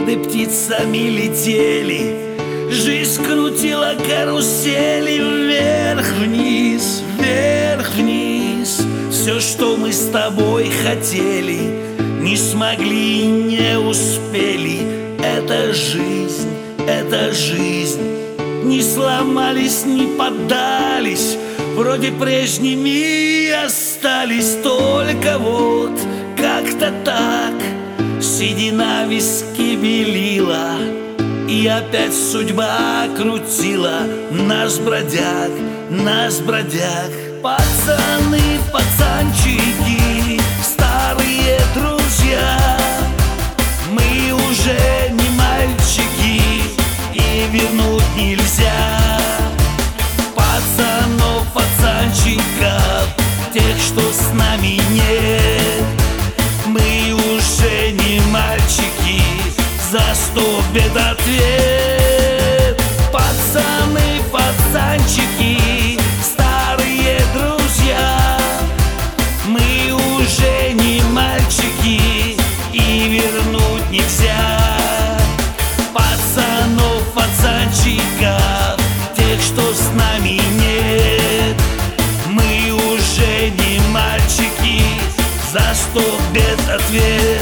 Годы птицами летели, жизнь крутила карусели. Вверх-вниз, вверх-вниз. Все, что мы с тобой хотели, не смогли, не успели. Это жизнь, это жизнь. Не сломались, не поддались, вроде прежними остались. Только вот как-то так седина виски белила, и опять судьба крутила нас, бродяг, нас, бродяг. Пацаны, пацанчики, старые друзья, мы уже не мальчики, и вернуть нельзя. Пацанов, пацанчиков, тех, что с нами нет, мы уже не мальчики, за 100 бед ответ. Пацаны, пацанчики, старые друзья, мы уже не мальчики, и вернуть нельзя. Пацанов, пацанчиков, тех, что с нами нет, мы уже не мальчики, за 100 бед ответ.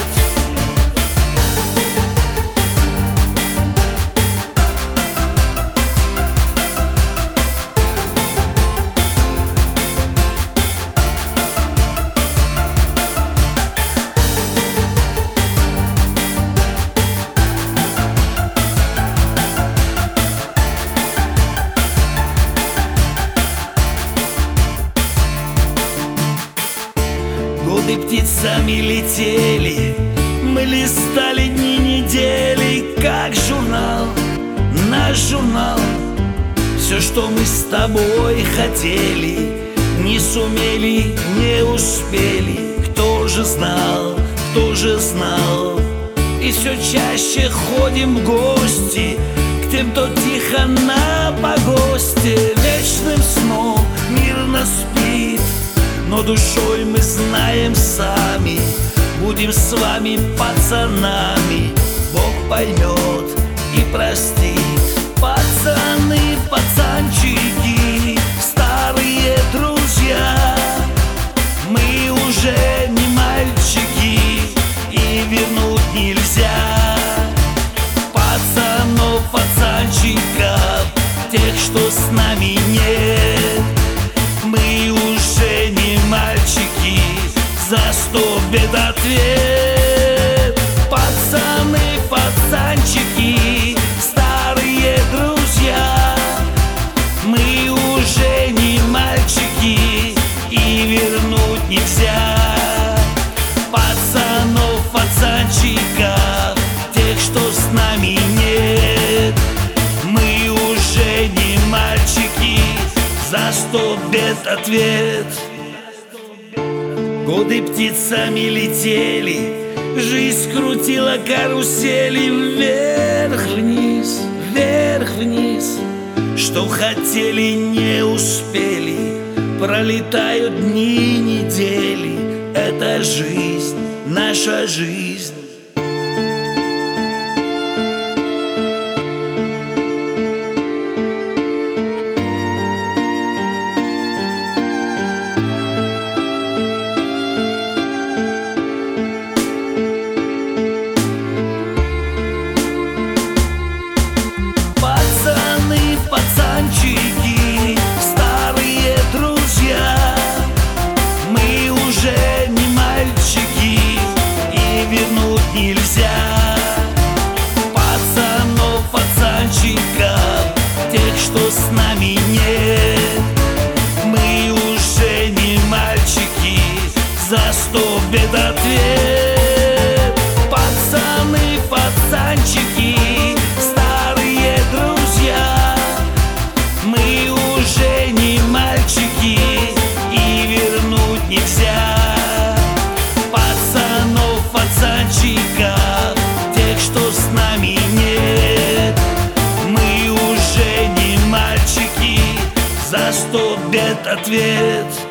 Годы птицами летели, мы листали дни, недели, как журнал, наш журнал. Все, что мы с тобой хотели, не сумели, не успели. Кто же знал, кто же знал? И все чаще ходим в гости к тем, кто тихо на погосте. Вечным сном мирно спит, но душой мы знаем сами, будем с вами пацанами. Бог поймет и простит. Пацаны, пацанчики, старые друзья, мы уже не мальчики, и вернуть нельзя. Пацанов, пацанчиков, тех, что с нами нет, мы уже не мальчики, за 100 бед ответ. Пацаны, пацанчики, старые друзья, мы уже не мальчики, и вернуть нельзя. Пацанов, пацанчиков, тех, что с нами нет, мы уже не мальчики, за 100 бед ответ. Годы птицами летели, жизнь крутила карусели. Вверх-вниз, вверх-вниз. Что хотели, не успели. Пролетают дни, недели. Это жизнь, наша жизнь. Пацанчики, старые друзья, мы уже не мальчики, и вернуть нельзя. Пацанов, пацанчиков, тех, что с нами нет, мы уже не мальчики, за 100 бед ответ. Пацаны, пацанчики, старые друзья, мы уже не мальчики, и вернуть нельзя. Пацанов, пацанчиков, тех, что с нами нет, мы уже не мальчики, за 100 бед ответ.